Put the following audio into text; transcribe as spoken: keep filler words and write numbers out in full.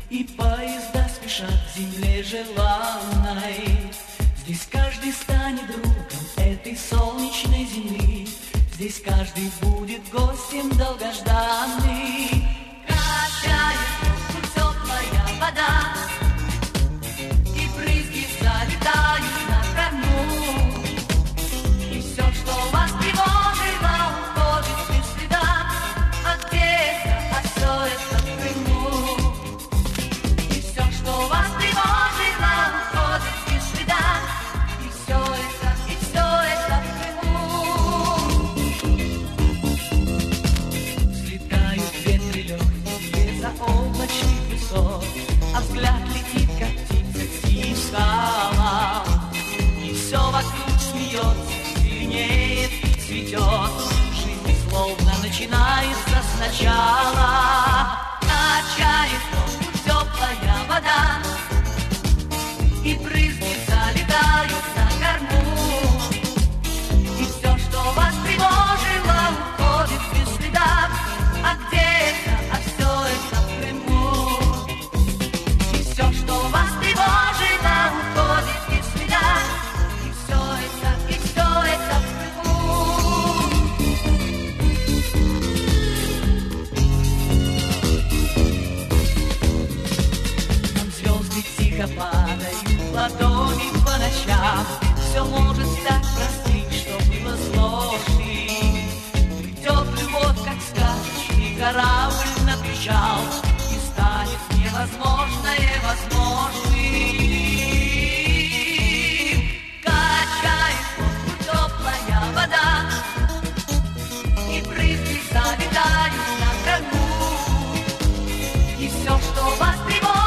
И поезда спешат к земле желанной. Здесь каждый станет другом этой солнечной земли. Здесь каждый будет гостем долгожданный. Качает руку теплая вода, и брызги залетают на корну. И все, что вас тревожило, уходит без следа. А где-то, а все это в Крыму. И все, что вас тревожило, уходит без следа. И все это, и все это в Крыму. Взлетают ветры легкие за облачных высот, а взгляд летит, как птица к синим скалам. И все вокруг смеется, зеленеет и цветет. Жизнь словно начинается сначала. Качает ножку теплая вода, и брызги залетают на корму. И все, что вас тревожило, уходит без следа. А где-то, а все это в Крыму. И все, что вас тревожило, уходит без следа. И все это, и все это в Крыму. Там звезды тихо падают в ладони по ночам. Все может стать простым, что было сложным. Придет любовь, как сказочный корабль на причал, и станет невозможное возможным. Качает лодку теплая вода, и брызги залетают на корму. И все, что вас тревожит,